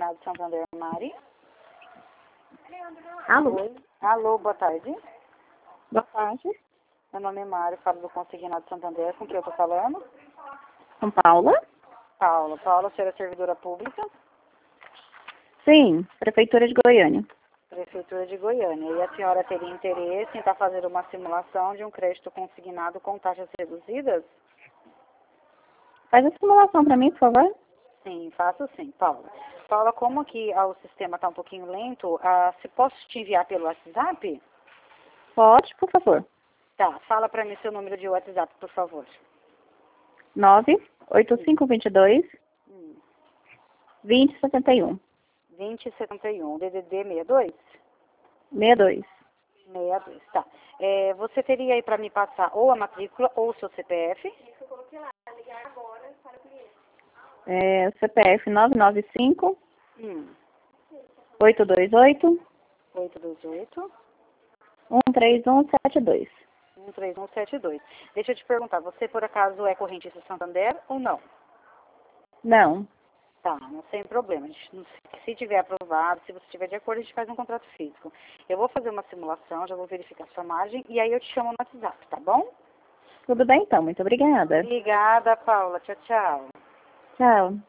Consignado Santander, Mari. Alô? Oi. Alô, boa tarde. Boa tarde. Meu nome é Mário, falo do Consignado Santander. Com quem eu tô falando? São Paula? Paula. Paula, a senhora é servidora pública? Sim, Prefeitura de Goiânia. Prefeitura de Goiânia. E a senhora teria interesse em estar fazendo uma simulação de um crédito consignado com taxas reduzidas? Faz a simulação para mim, por favor. Sim, faço sim, Paula. Paula, como aqui o sistema está um pouquinho lento, se posso te enviar pelo WhatsApp? Pode, por favor. Tá, fala para mim seu número de WhatsApp, por favor. 98522 2071. 2071, DDD 62? 62. 62, tá. Você teria aí para me passar ou a matrícula ou o seu CPF? O CPF 995 Hum, 828 828 13172. 13172. Deixa eu te perguntar, você por acaso é correntista Santander ou não? Não. Tá, não tem problema. Se tiver aprovado, se você estiver de acordo, a gente faz um contrato físico. Eu vou fazer uma simulação, já vou verificar sua margem e aí eu te chamo no WhatsApp, tá bom? Tudo bem então, muito obrigada. Obrigada, Paula. Tchau, tchau. Tchau.